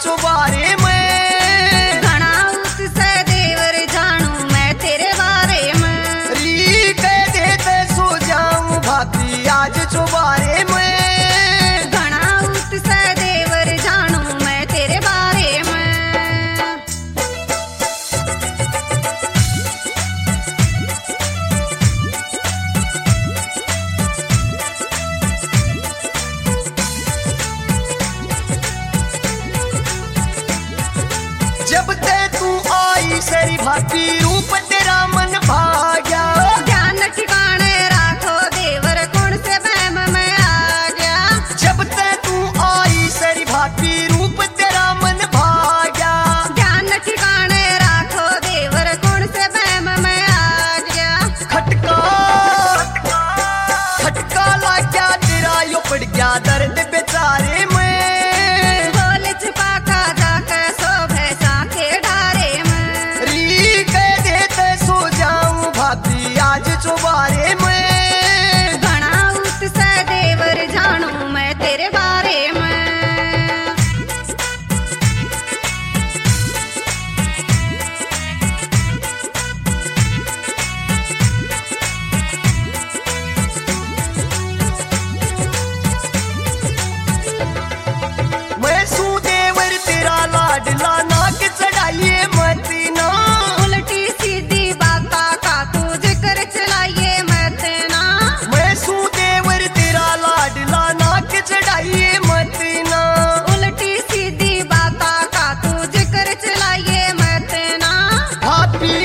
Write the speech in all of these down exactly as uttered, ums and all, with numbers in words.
चुबारे में घना उससे देवर जानू मैं तेरे बारे में। री कह देते सो जाऊं भाभी आज चुबारे में घना उससे देवर जानू मैं तेरे बारे में। जब ते तू आई सरी भाभी रूप तेरा मन भाग्या। ध्यान ठिकाने राखो देवर कौन से बहम में आ गया। जब ते तू आई सरी भाभी रूप तेरा मन भाग्या। ध्यान ठिकाने राखो देवर कौन से बहम में आ गया। खटका खटका लग गया तेरा यो पड़ गया दर्द बेचारे में। बोल छुपा का जाकर सो भैंसा के डारे में। री कह देते सो जाऊं भाभी आज चुबारे में घना उससे देवर जानू मैं तेरे बारे में। मैं सू देवर तेरा लाडला नाक चढ़ाइए मत ना। उल्टी सीधी बाता का तू जिक्र चलाइए मत ना। मैं सू देवर तेरा लाडला नाक चढ़ाइए मत ना। उल्टी सीधी बाता का तू जिक्र चलाइए मत ना। भाभी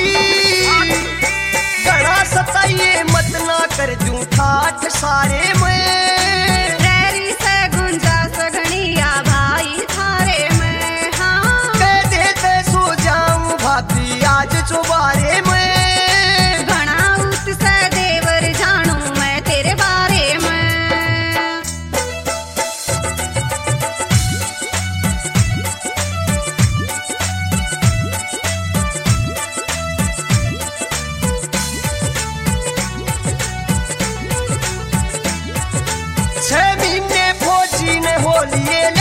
गड़ा सताइए मत ना कर दूं ठाठ सारे में। रैरी से गुंजा सगनिया भाई थारे में। हाँ कह देते सो जाऊं भाभी आज चुबारे में घना उससे देवर जानू मैं तेरे बारे में। छह महीने फौजी ने हो लिए